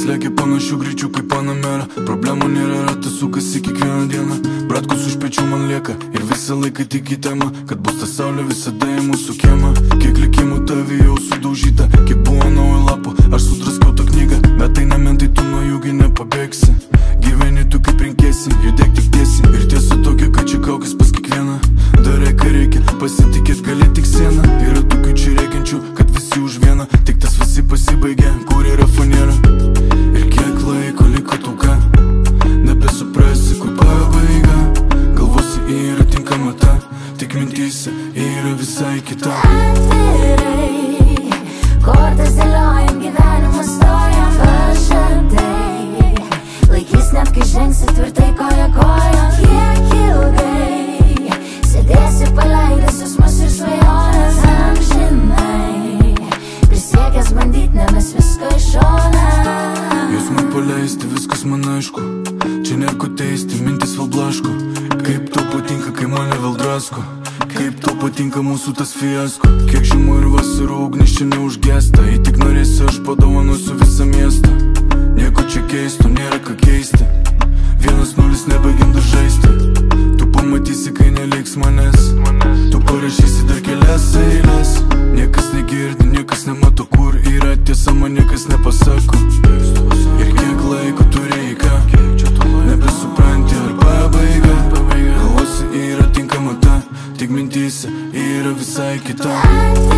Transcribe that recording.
lekia panašių greičių kaip Panamera. Problemų nėra, ratas sukasi kiekvieną dieną. Bratkus už pečių man lieka ir visą laiką tik į temą, kad bus ta saulė visada į mūsų kiemą. Kiek likimų tavi jau sudaužyta, kiek buvo naujo lapų, aš sudraskiau tą knygą. Bet tai nementai, tu nuo jų gi nepabėgsi. Gyveni tu kaip rinkėsi, judėk tik tiesiai. Ir tiesa tokia, kad čia kaukis pas kiekvieną. Darai ką reikia, pasitikėt gali tik sieną. Yra tokių čia rėkiančių, kad visi už vieną. Tik tas visi pasibaigė, kur yra fanėra. Ir kiek laiko liko tau ką, nebesuprasi, kur pabaiga. Galvosi yra tinkama ta, tik mintyse yra visai kita. Atvirai, kortas dėliojam, gyvenimas stojam. Pažadai, laikys net kai žengsi tvirtai koja koja. Kiek ilgai sėdėsi paleidęs jausmus ir svajonės amžinai, prisiekęs bandyt nemes visko iš šoną. Jausmai paleisti, viskas man aišku, čia nėra ko teisti, mintis vėl blaško. Kaip tau patinka, kai mane vėl drasko, kaip tau patinka mūsų tas fiasko. Kiek žiemų ir vasarų ugnis čia neužgesta, jei tik norėsi aš padovanosiu visą miestą. Nieko čia keisto, nėra ką keisti, 1-0 nebaigiam dar žaisti. Tu pamatysi, kai neliks manęs, tu parašysi dar kelias eilės. Niekas negirdi, niekas nemato, kur yra tiesa, man niekas nepasako. Ir kiek laiko tu reikia, nebesupranti ar pabaiga. Galvosi yra tinkama ta, tik mintyse yra visai kita.